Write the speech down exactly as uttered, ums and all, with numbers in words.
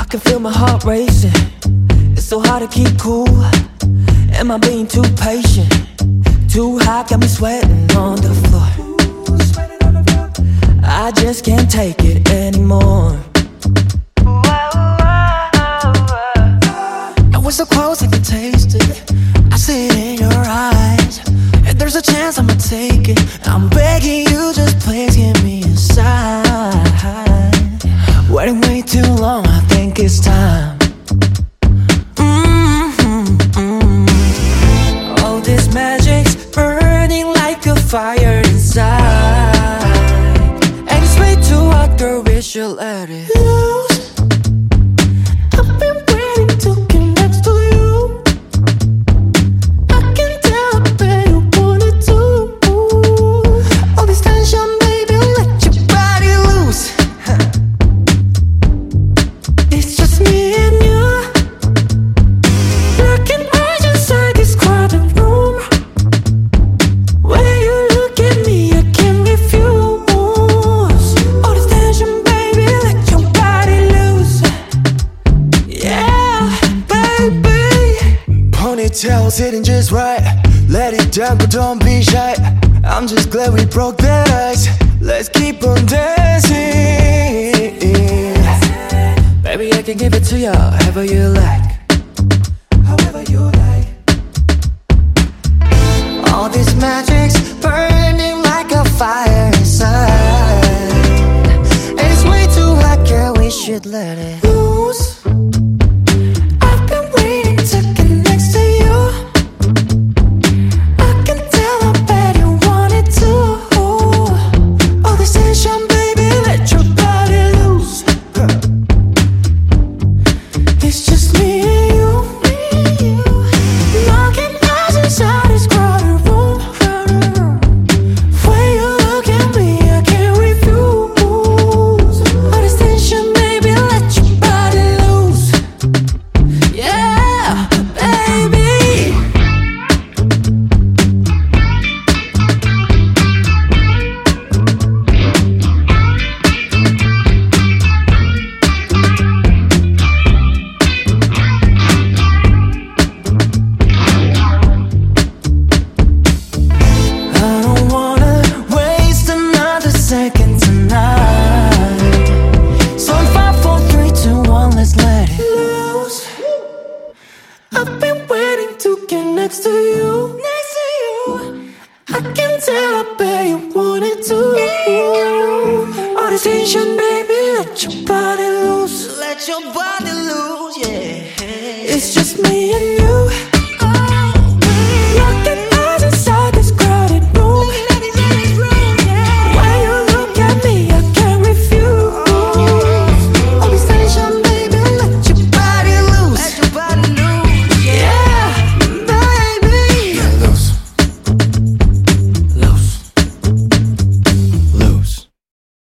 can feel my heart racing. It's so hard to keep cool. Am I being too patient? Too hot, got me sweating on the floor. I just can't take it anymore. And we're so close, I can taste it. I see it in your eyes. If there's a chance, I'ma take it. I'm begging you, just please give me a sign. Waiting way too long, I think it's time. This magic's burning like a fire inside, and it's way too hot, girl, we should let it loose. I've been waiting to get next to you. I can tell, babe, you want it too. All this tension, baby, let your body loose. It's just me and you. Looking eyes inside this crowded room. Ponytail sitting just right. Let it down, but don't be shy. I'm just glad we broke the ice. Let's keep on dancing. Baby, I can give it to you however you like. However you like. All this magic's burning like a fire inside, and it's way too hot, girl, we should let it loose. I've been waiting to get next to you. Next to you. I can tell, I bet you want it too. All this tension, baby, let your body loose. Let your body loose, yeah. It's just me and you.